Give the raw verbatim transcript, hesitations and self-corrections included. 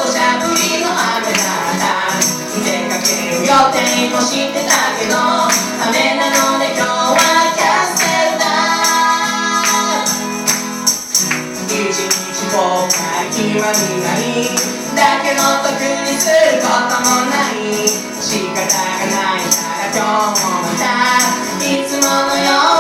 土砂降りの雨だった。出かける予定もしてたけど雨なので今日はキャンセルだ。一日後悔気は苦いだけど特にすることもない仕方がないから今日もまたいつものよう